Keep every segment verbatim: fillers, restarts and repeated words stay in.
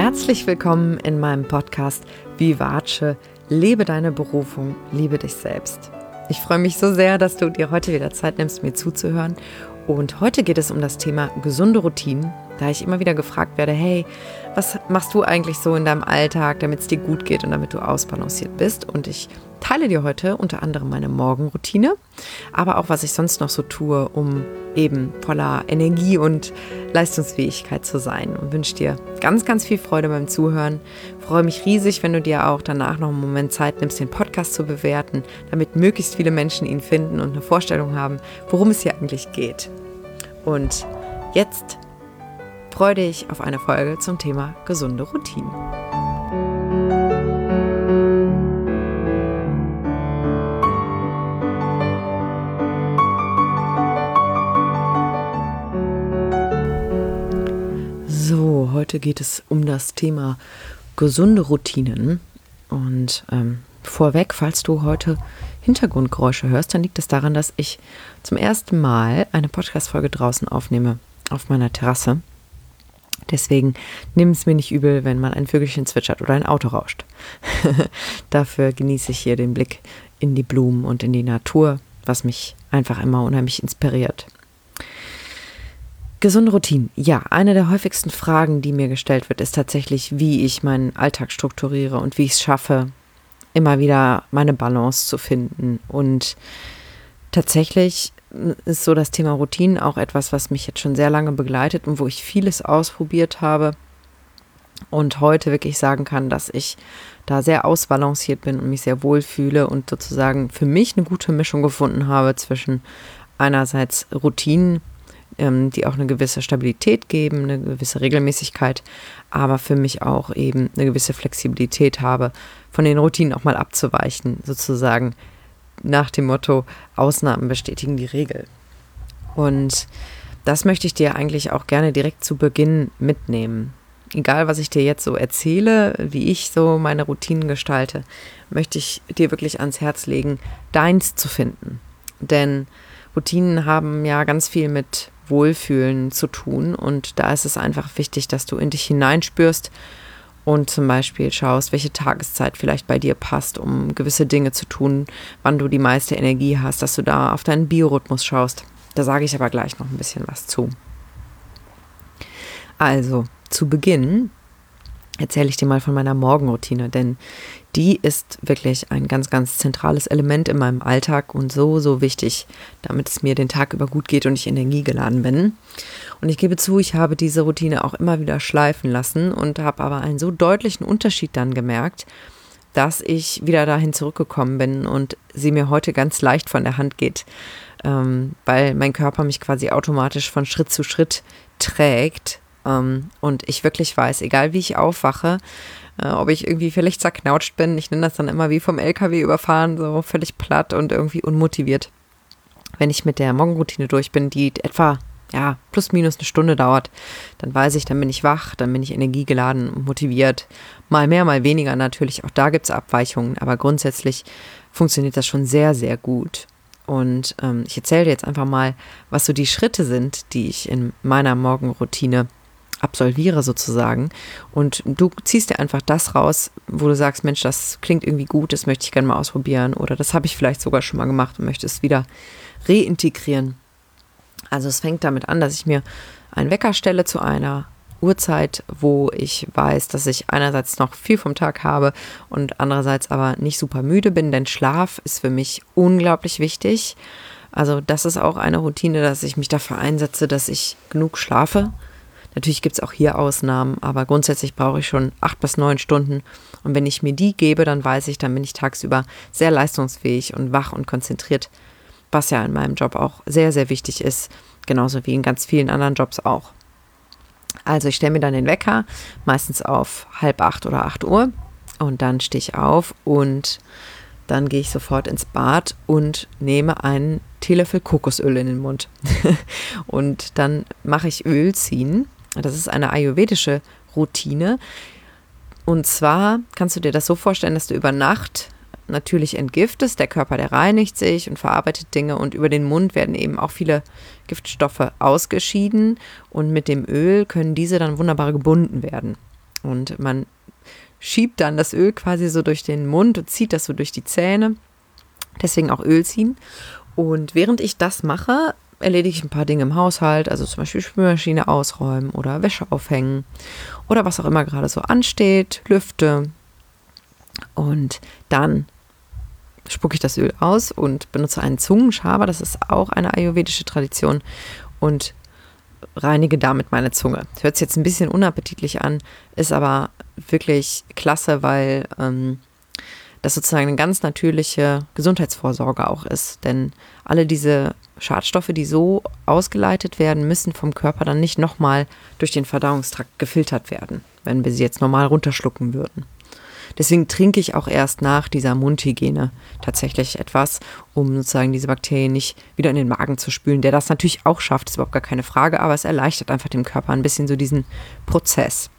Herzlich willkommen in meinem Podcast Vivace, lebe deine Berufung, liebe dich selbst. Ich freue mich so sehr, dass du dir heute wieder Zeit nimmst, mir zuzuhören. Und heute geht es um das Thema gesunde Routinen, da ich immer wieder gefragt werde, hey, was machst du eigentlich so in deinem Alltag, damit es dir gut geht und damit du ausbalanciert bist? Und ich teile dir heute unter anderem meine Morgenroutine, aber auch, was ich sonst noch so tue, um eben voller Energie und Leistungsfähigkeit zu sein, und wünsche dir ganz, ganz viel Freude beim Zuhören. Ich freue mich riesig, wenn du dir auch danach noch einen Moment Zeit nimmst, den Podcast zu bewerten, damit möglichst viele Menschen ihn finden und eine Vorstellung haben, worum es hier eigentlich geht. Und jetzt freue dich auf eine Folge zum Thema gesunde Routinen. So, heute geht es um das Thema gesunde Routinen. Und ähm, vorweg, falls du heute Hintergrundgeräusche hörst, dann liegt es daran, dass ich zum ersten Mal eine Podcast-Folge draußen aufnehme, auf meiner Terrasse. Deswegen nimm es mir nicht übel, wenn mal ein Vögelchen zwitschert oder ein Auto rauscht. Dafür genieße ich hier den Blick in die Blumen und in die Natur, was mich einfach immer unheimlich inspiriert. Gesunde Routinen. Ja, eine der häufigsten Fragen, die mir gestellt wird, ist tatsächlich, wie ich meinen Alltag strukturiere und wie ich es schaffe, immer wieder meine Balance zu finden. Und tatsächlich ist so das Thema Routinen auch etwas, was mich jetzt schon sehr lange begleitet und wo ich vieles ausprobiert habe und heute wirklich sagen kann, dass ich da sehr ausbalanciert bin und mich sehr wohl fühle und sozusagen für mich eine gute Mischung gefunden habe zwischen einerseits Routinen, ähm, die auch eine gewisse Stabilität geben, eine gewisse Regelmäßigkeit, aber für mich auch eben eine gewisse Flexibilität habe, von den Routinen auch mal abzuweichen, sozusagen nach dem Motto, Ausnahmen bestätigen die Regel. Und das möchte ich dir eigentlich auch gerne direkt zu Beginn mitnehmen. Egal, was ich dir jetzt so erzähle, wie ich so meine Routinen gestalte, möchte ich dir wirklich ans Herz legen, deins zu finden. Denn Routinen haben ja ganz viel mit Wohlfühlen zu tun und da ist es einfach wichtig, dass du in dich hineinspürst und zum Beispiel schaust, welche Tageszeit vielleicht bei dir passt, um gewisse Dinge zu tun, wann du die meiste Energie hast, dass du da auf deinen Biorhythmus schaust. Da sage ich aber gleich noch ein bisschen was zu. Also, zu Beginn erzähle ich dir mal von meiner Morgenroutine, denn die ist wirklich ein ganz, ganz zentrales Element in meinem Alltag und so, so wichtig, damit es mir den Tag über gut geht und ich energiegeladen bin. Und ich gebe zu, ich habe diese Routine auch immer wieder schleifen lassen und habe aber einen so deutlichen Unterschied dann gemerkt, dass ich wieder dahin zurückgekommen bin und sie mir heute ganz leicht von der Hand geht, ähm, weil mein Körper mich quasi automatisch von Schritt zu Schritt trägt. Um, und ich wirklich weiß, egal wie ich aufwache, äh, ob ich irgendwie vielleicht zerknautscht bin, ich nenne das dann immer wie vom L K W überfahren, so völlig platt und irgendwie unmotiviert. Wenn ich mit der Morgenroutine durch bin, die etwa ja, plus minus eine Stunde dauert, dann weiß ich, dann bin ich wach, dann bin ich energiegeladen und motiviert. Mal mehr, mal weniger natürlich, auch da gibt es Abweichungen, aber grundsätzlich funktioniert das schon sehr, sehr gut. Und ähm, ich erzähle dir jetzt einfach mal, was so die Schritte sind, die ich in meiner Morgenroutine absolviere sozusagen, und du ziehst dir einfach das raus, wo du sagst, Mensch, das klingt irgendwie gut, das möchte ich gerne mal ausprobieren oder das habe ich vielleicht sogar schon mal gemacht und möchte es wieder reintegrieren. Also es fängt damit an, dass ich mir einen Wecker stelle zu einer Uhrzeit, wo ich weiß, dass ich einerseits noch viel vom Tag habe und andererseits aber nicht super müde bin, denn Schlaf ist für mich unglaublich wichtig. Also das ist auch eine Routine, dass ich mich dafür einsetze, dass ich genug schlafe. Natürlich gibt es auch hier Ausnahmen, aber grundsätzlich brauche ich schon acht bis neun Stunden. Und wenn ich mir die gebe, dann weiß ich, dann bin ich tagsüber sehr leistungsfähig und wach und konzentriert, was ja in meinem Job auch sehr, sehr wichtig ist, genauso wie in ganz vielen anderen Jobs auch. Also ich stelle mir dann den Wecker, meistens auf halb acht oder acht Uhr, und dann stehe ich auf und dann gehe ich sofort ins Bad und nehme einen Teelöffel Kokosöl in den Mund. Und dann mache ich Öl ziehen. Das ist eine ayurvedische Routine. Und zwar kannst du dir das so vorstellen, dass du über Nacht natürlich entgiftest. Der Körper, der reinigt sich und verarbeitet Dinge. Und über den Mund werden eben auch viele Giftstoffe ausgeschieden. Und mit dem Öl können diese dann wunderbar gebunden werden. Und man schiebt dann das Öl quasi so durch den Mund und zieht das so durch die Zähne. Deswegen auch Öl ziehen. Und während ich das mache, erledige ich ein paar Dinge im Haushalt, also zum Beispiel Spülmaschine ausräumen oder Wäsche aufhängen oder was auch immer gerade so ansteht, lüfte. Und dann spucke ich das Öl aus und benutze einen Zungenschaber, das ist auch eine ayurvedische Tradition, und reinige damit meine Zunge. Das hört sich jetzt ein bisschen unappetitlich an, ist aber wirklich klasse, weil ähm, das sozusagen eine ganz natürliche Gesundheitsvorsorge auch ist. Denn alle diese Schadstoffe, die so ausgeleitet werden, müssen vom Körper dann nicht nochmal durch den Verdauungstrakt gefiltert werden, wenn wir sie jetzt normal runterschlucken würden. Deswegen trinke ich auch erst nach dieser Mundhygiene tatsächlich etwas, um sozusagen diese Bakterien nicht wieder in den Magen zu spülen, der das natürlich auch schafft, ist überhaupt gar keine Frage, aber es erleichtert einfach dem Körper ein bisschen so diesen Prozess.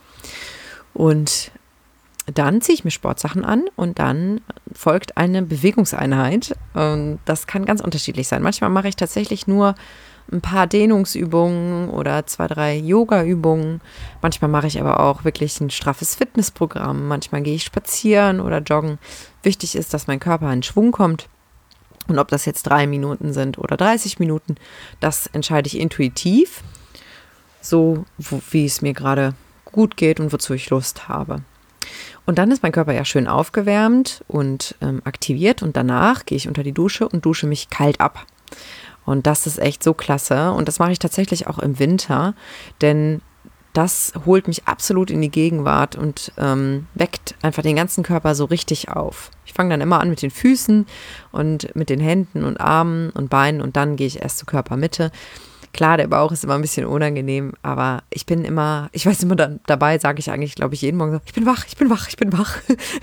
Und dann ziehe ich mir Sportsachen an und dann folgt eine Bewegungseinheit. Und das kann ganz unterschiedlich sein. Manchmal mache ich tatsächlich nur ein paar Dehnungsübungen oder zwei, drei Yoga-Übungen. Manchmal mache ich aber auch wirklich ein straffes Fitnessprogramm. Manchmal gehe ich spazieren oder joggen. Wichtig ist, dass mein Körper in Schwung kommt. Und ob das jetzt drei Minuten sind oder dreißig Minuten, das entscheide ich intuitiv, so wie es mir gerade gut geht und wozu ich Lust habe. Und dann ist mein Körper ja schön aufgewärmt und ähm, aktiviert und danach gehe ich unter die Dusche und dusche mich kalt ab. Und das ist echt so klasse und das mache ich tatsächlich auch im Winter, denn das holt mich absolut in die Gegenwart und ähm, weckt einfach den ganzen Körper so richtig auf. Ich fange dann immer an mit den Füßen und mit den Händen und Armen und Beinen und dann gehe ich erst zur Körpermitte. Klar, der Bauch ist immer ein bisschen unangenehm, aber ich bin immer, ich weiß immer dann, dabei sage ich eigentlich, glaube ich, jeden Morgen so, ich bin wach, ich bin wach, ich bin wach.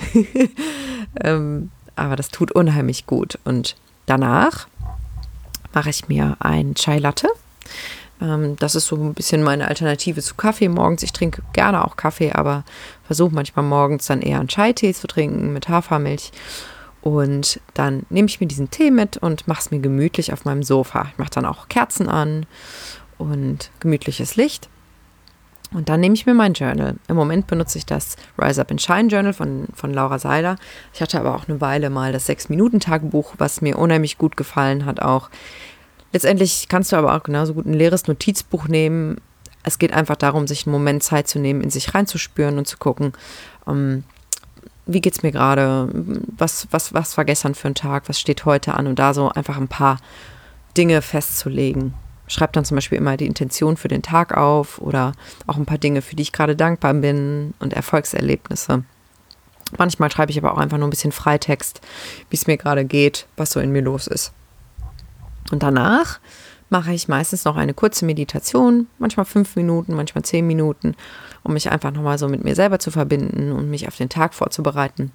ähm, aber das tut unheimlich gut. Und danach mache ich mir ein Chai Latte. Ähm, das ist so ein bisschen meine Alternative zu Kaffee morgens. Ich trinke gerne auch Kaffee, aber versuche manchmal morgens dann eher einen Chai-Tee zu trinken mit Hafermilch. Und dann nehme ich mir diesen Tee mit und mache es mir gemütlich auf meinem Sofa. Ich mache dann auch Kerzen an und gemütliches Licht. Und dann nehme ich mir mein Journal. Im Moment benutze ich das Rise Up and Shine Journal von, von Laura Seiler. Ich hatte aber auch eine Weile mal das sechs-Minuten-Tagebuch, was mir unheimlich gut gefallen hat auch. Letztendlich kannst du aber auch genauso gut ein leeres Notizbuch nehmen. Es geht einfach darum, sich einen Moment Zeit zu nehmen, in sich reinzuspüren und zu gucken, um, wie geht's mir gerade, was, was, was war gestern für ein Tag, was steht heute an und da so einfach ein paar Dinge festzulegen. Schreib dann zum Beispiel immer die Intention für den Tag auf oder auch ein paar Dinge, für die ich gerade dankbar bin und Erfolgserlebnisse. Manchmal schreibe ich aber auch einfach nur ein bisschen Freitext, wie es mir gerade geht, was so in mir los ist. Und danach mache ich meistens noch eine kurze Meditation, manchmal fünf Minuten, manchmal zehn Minuten, um mich einfach nochmal so mit mir selber zu verbinden und mich auf den Tag vorzubereiten.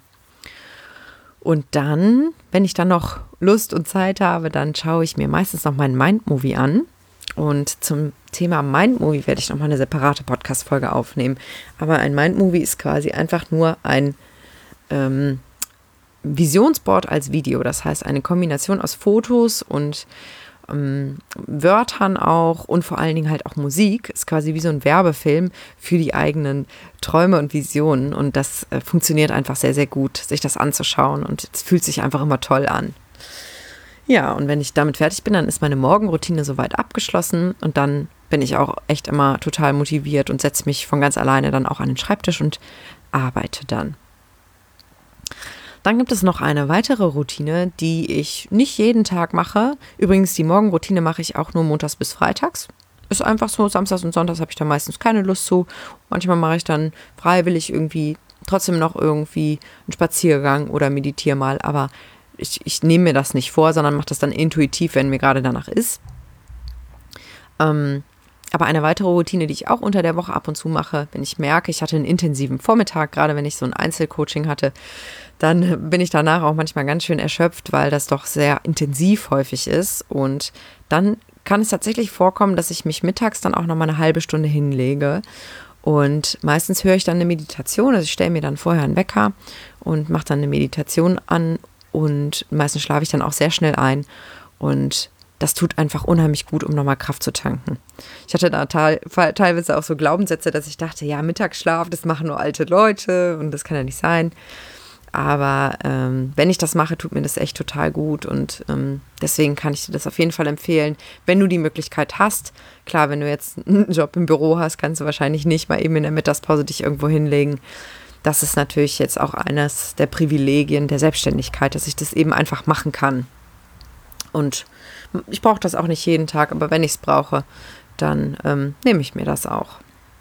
Und dann, wenn ich dann noch Lust und Zeit habe, dann schaue ich mir meistens noch meinen Mind-Movie an. Und zum Thema Mind-Movie werde ich nochmal eine separate Podcast-Folge aufnehmen. Aber ein Mind-Movie ist quasi einfach nur ein ähm, Visionsboard als Video. Das heißt, eine Kombination aus Fotos und ähm, Wörtern auch und vor allen Dingen halt auch Musik. Ist quasi wie so ein Werbefilm für die eigenen Träume und Visionen. Und das äh, funktioniert einfach sehr, sehr gut, sich das anzuschauen. Und es fühlt sich einfach immer toll an. Ja, und wenn ich damit fertig bin, dann ist meine Morgenroutine soweit abgeschlossen. Und dann bin ich auch echt immer total motiviert und setze mich von ganz alleine dann auch an den Schreibtisch und arbeite dann. Dann gibt es noch eine weitere Routine, die ich nicht jeden Tag mache. Übrigens, die Morgenroutine mache ich auch nur montags bis freitags. Ist einfach so, samstags und sonntags habe ich da meistens keine Lust zu. Manchmal mache ich dann freiwillig irgendwie trotzdem noch irgendwie einen Spaziergang oder meditiere mal. Aber ich, ich nehme mir das nicht vor, sondern mache das dann intuitiv, wenn mir gerade danach ist. Ähm, aber eine weitere Routine, die ich auch unter der Woche ab und zu mache, wenn ich merke, ich hatte einen intensiven Vormittag, gerade wenn ich so ein Einzelcoaching hatte, dann bin ich danach auch manchmal ganz schön erschöpft, weil das doch sehr intensiv häufig ist. Und dann kann es tatsächlich vorkommen, dass ich mich mittags dann auch noch mal eine halbe Stunde hinlege. Und meistens höre ich dann eine Meditation. Also ich stelle mir dann vorher einen Wecker und mache dann eine Meditation an. Und meistens schlafe ich dann auch sehr schnell ein. Und das tut einfach unheimlich gut, um nochmal Kraft zu tanken. Ich hatte da te- teilweise auch so Glaubenssätze, dass ich dachte, ja, Mittagsschlaf, das machen nur alte Leute und das kann ja nicht sein. Aber ähm, wenn ich das mache, tut mir das echt total gut und ähm, deswegen kann ich dir das auf jeden Fall empfehlen, wenn du die Möglichkeit hast. Klar, wenn du jetzt einen Job im Büro hast, kannst du wahrscheinlich nicht mal eben in der Mittagspause dich irgendwo hinlegen. Das ist natürlich jetzt auch eines der Privilegien der Selbstständigkeit, dass ich das eben einfach machen kann. Und ich brauche das auch nicht jeden Tag, aber wenn ich es brauche, dann ähm, nehme ich mir das auch.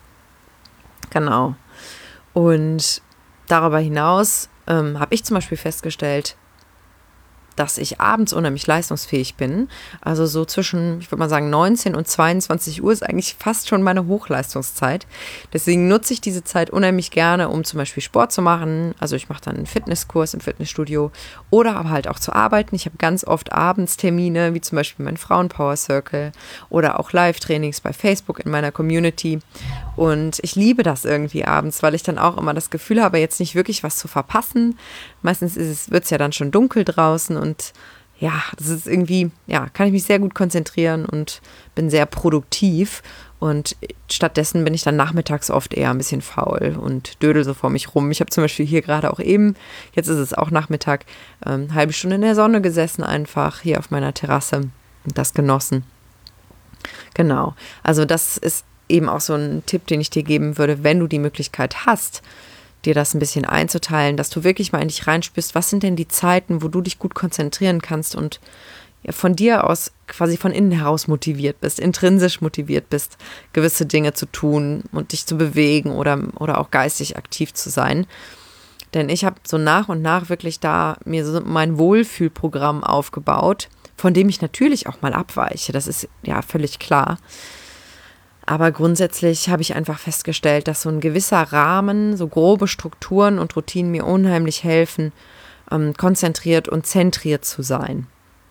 Genau. Und darüber hinaus ähm, habe ich zum Beispiel festgestellt, dass ich abends unheimlich leistungsfähig bin. Also so zwischen, ich würde mal sagen, neunzehn und zweiundzwanzig Uhr ist eigentlich fast schon meine Hochleistungszeit. Deswegen nutze ich diese Zeit unheimlich gerne, um zum Beispiel Sport zu machen. Also ich mache dann einen Fitnesskurs im Fitnessstudio oder aber halt auch zu arbeiten. Ich habe ganz oft Abendstermine, wie zum Beispiel mein Frauen-Power Circle oder auch Live-Trainings bei Facebook in meiner Community. Und ich liebe das irgendwie abends, weil ich dann auch immer das Gefühl habe, jetzt nicht wirklich was zu verpassen. Meistens ist es, wird es ja dann schon dunkel draußen und ja, das ist irgendwie, ja, kann ich mich sehr gut konzentrieren und bin sehr produktiv. Und stattdessen bin ich dann nachmittags oft eher ein bisschen faul und dödel so vor mich rum. Ich habe zum Beispiel hier gerade auch eben, jetzt ist es auch Nachmittag, ähm, eine halbe Stunde in der Sonne gesessen einfach hier auf meiner Terrasse und das genossen. Genau, also das ist eben auch so ein Tipp, den ich dir geben würde, wenn du die Möglichkeit hast, dir das ein bisschen einzuteilen, dass du wirklich mal in dich reinspürst, was sind denn die Zeiten, wo du dich gut konzentrieren kannst und ja, von dir aus quasi von innen heraus motiviert bist, intrinsisch motiviert bist, gewisse Dinge zu tun und dich zu bewegen oder, oder auch geistig aktiv zu sein. Denn ich habe so nach und nach wirklich da mir so mein Wohlfühlprogramm aufgebaut, von dem ich natürlich auch mal abweiche, das ist ja völlig klar. Aber grundsätzlich habe ich einfach festgestellt, dass so ein gewisser Rahmen, so grobe Strukturen und Routinen mir unheimlich helfen, ähm, konzentriert und zentriert zu sein.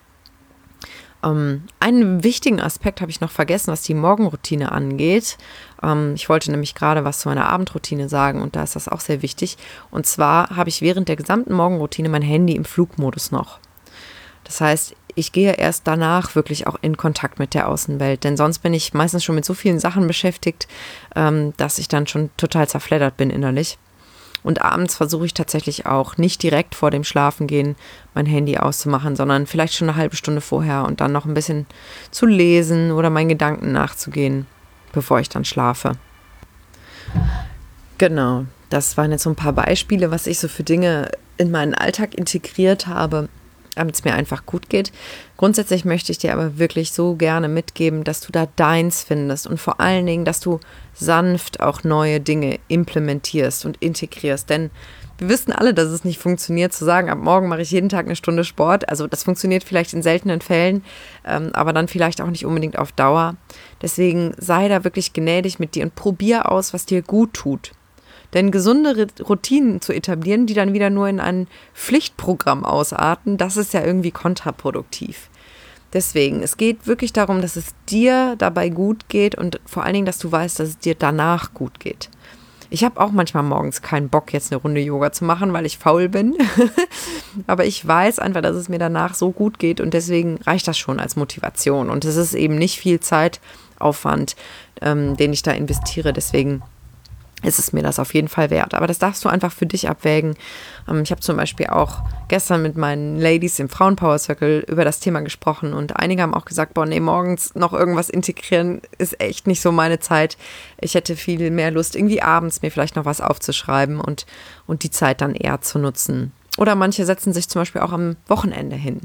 Ähm, einen wichtigen Aspekt habe ich noch vergessen, was die Morgenroutine angeht. Ähm, ich wollte nämlich gerade was zu meiner Abendroutine sagen und da ist das auch sehr wichtig. Und zwar habe ich während der gesamten Morgenroutine mein Handy im Flugmodus noch. Das heißt, ich gehe erst danach wirklich auch in Kontakt mit der Außenwelt, denn sonst bin ich meistens schon mit so vielen Sachen beschäftigt, ähm, dass ich dann schon total zerfleddert bin innerlich. Und abends versuche ich tatsächlich auch nicht direkt vor dem Schlafengehen mein Handy auszumachen, sondern vielleicht schon eine halbe Stunde vorher und dann noch ein bisschen zu lesen oder meinen Gedanken nachzugehen, bevor ich dann schlafe. Genau, das waren jetzt so ein paar Beispiele, was ich so für Dinge in meinen Alltag integriert habe, damit es mir einfach gut geht. Grundsätzlich möchte ich dir aber wirklich so gerne mitgeben, dass du da deins findest und vor allen Dingen, dass du sanft auch neue Dinge implementierst und integrierst. Denn wir wissen alle, dass es nicht funktioniert, zu sagen, ab morgen mache ich jeden Tag eine Stunde Sport. Also das funktioniert vielleicht in seltenen Fällen, ähm, aber dann vielleicht auch nicht unbedingt auf Dauer. Deswegen sei da wirklich gnädig mit dir und probier aus, was dir gut tut. Denn gesunde Routinen zu etablieren, die dann wieder nur in ein Pflichtprogramm ausarten, das ist ja irgendwie kontraproduktiv. Deswegen, es geht wirklich darum, dass es dir dabei gut geht und vor allen Dingen, dass du weißt, dass es dir danach gut geht. Ich habe auch manchmal morgens keinen Bock, jetzt eine Runde Yoga zu machen, weil ich faul bin. Aber ich weiß einfach, dass es mir danach so gut geht und deswegen reicht das schon als Motivation. Und es ist eben nicht viel Zeitaufwand, ähm, den ich da investiere. Deswegen ist es mir das auf jeden Fall wert. Aber das darfst du einfach für dich abwägen. Ich habe zum Beispiel auch gestern mit meinen Ladies im Frauen-Power Circle über das Thema gesprochen und einige haben auch gesagt, boah, nee, morgens noch irgendwas integrieren ist echt nicht so meine Zeit. Ich hätte viel mehr Lust, irgendwie abends mir vielleicht noch was aufzuschreiben und, und die Zeit dann eher zu nutzen. Oder manche setzen sich zum Beispiel auch am Wochenende hin.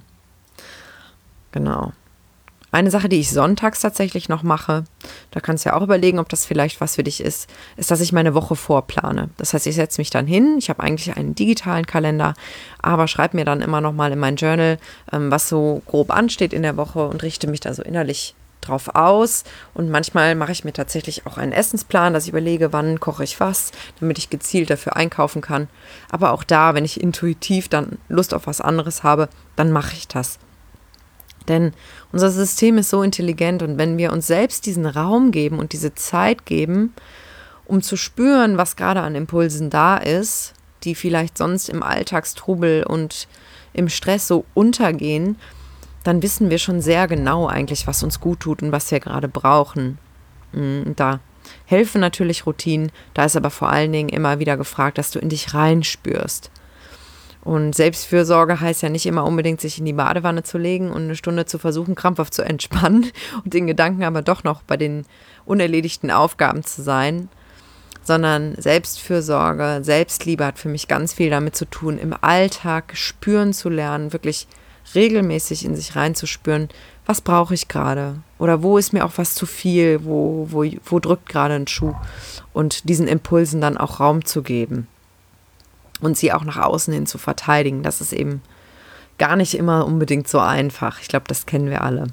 Genau. Eine Sache, die ich sonntags tatsächlich noch mache, da kannst du ja auch überlegen, ob das vielleicht was für dich ist, ist, dass ich meine Woche vorplane. Das heißt, ich setze mich dann hin, ich habe eigentlich einen digitalen Kalender, aber schreibe mir dann immer noch mal in mein Journal, ähm, was so grob ansteht in der Woche und richte mich da so innerlich drauf aus. Und manchmal mache ich mir tatsächlich auch einen Essensplan, dass ich überlege, wann koche ich was, damit ich gezielt dafür einkaufen kann. Aber auch da, wenn ich intuitiv dann Lust auf was anderes habe, dann mache ich das. Denn unser System ist so intelligent und wenn wir uns selbst diesen Raum geben und diese Zeit geben, um zu spüren, was gerade an Impulsen da ist, die vielleicht sonst im Alltagstrubel und im Stress so untergehen, dann wissen wir schon sehr genau eigentlich, was uns gut tut und was wir gerade brauchen. Da helfen natürlich Routinen, da ist aber vor allen Dingen immer wieder gefragt, dass du in dich reinspürst. Und Selbstfürsorge heißt ja nicht immer unbedingt, sich in die Badewanne zu legen und eine Stunde zu versuchen, krampfhaft zu entspannen und den Gedanken aber doch noch bei den unerledigten Aufgaben zu sein, sondern Selbstfürsorge, Selbstliebe hat für mich ganz viel damit zu tun, im Alltag spüren zu lernen, wirklich regelmäßig in sich reinzuspüren, was brauche ich gerade oder wo ist mir auch was zu viel, wo, wo, wo drückt gerade ein Schuh und diesen Impulsen dann auch Raum zu geben. Und sie auch nach außen hin zu verteidigen, das ist eben gar nicht immer unbedingt so einfach. Ich glaube, das kennen wir alle.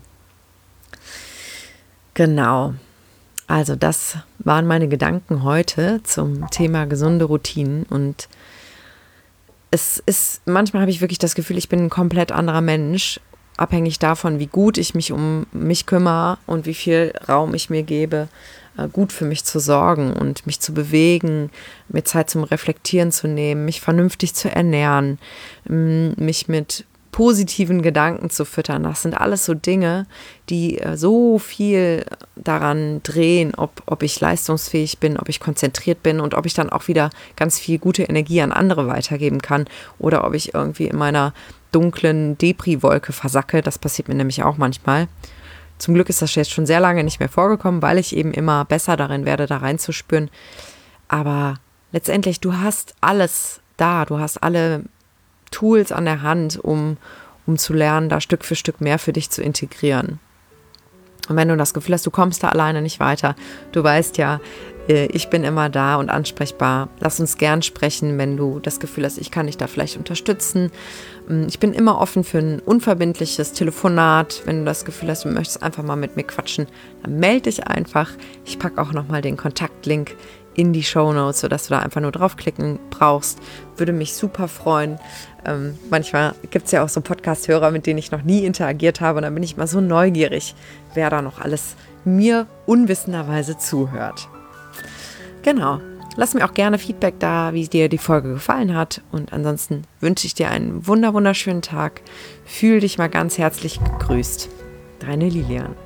Genau. Also das waren meine Gedanken heute zum Thema gesunde Routinen. Und es ist, manchmal habe ich wirklich das Gefühl, ich bin ein komplett anderer Mensch, abhängig davon, wie gut ich mich um mich kümmere und wie viel Raum ich mir gebe, gut für mich zu sorgen und mich zu bewegen, mir Zeit zum Reflektieren zu nehmen, mich vernünftig zu ernähren, mich mit positiven Gedanken zu füttern. Das sind alles so Dinge, die so viel daran drehen, ob, ob ich leistungsfähig bin, ob ich konzentriert bin und ob ich dann auch wieder ganz viel gute Energie an andere weitergeben kann oder ob ich irgendwie in meiner dunklen Depri-Wolke versacke. Das passiert mir nämlich auch manchmal. Zum Glück ist das jetzt schon sehr lange nicht mehr vorgekommen, weil ich eben immer besser darin werde, da reinzuspüren. Aber letztendlich, du hast alles da, du hast alle Tools an der Hand, um, um zu lernen, da Stück für Stück mehr für dich zu integrieren. Und wenn du das Gefühl hast, du kommst da alleine nicht weiter, du weißt ja, ich bin immer da und ansprechbar. Lass uns gern sprechen, wenn du das Gefühl hast, ich kann dich da vielleicht unterstützen. Ich bin immer offen für ein unverbindliches Telefonat. Wenn du das Gefühl hast, du möchtest einfach mal mit mir quatschen, dann melde dich einfach. Ich packe auch nochmal den Kontaktlink in die Shownotes, sodass du da einfach nur draufklicken brauchst. Würde mich super freuen. Ähm, manchmal gibt es ja auch so Podcast-Hörer, mit denen ich noch nie interagiert habe. Und dann bin ich mal so neugierig, wer da noch alles mir unwissenderweise zuhört. Genau. Lass mir auch gerne Feedback da, wie dir die Folge gefallen hat. Und ansonsten wünsche ich dir einen wunder wunderschönen Tag. Fühl dich mal ganz herzlich gegrüßt. Deine Lilian.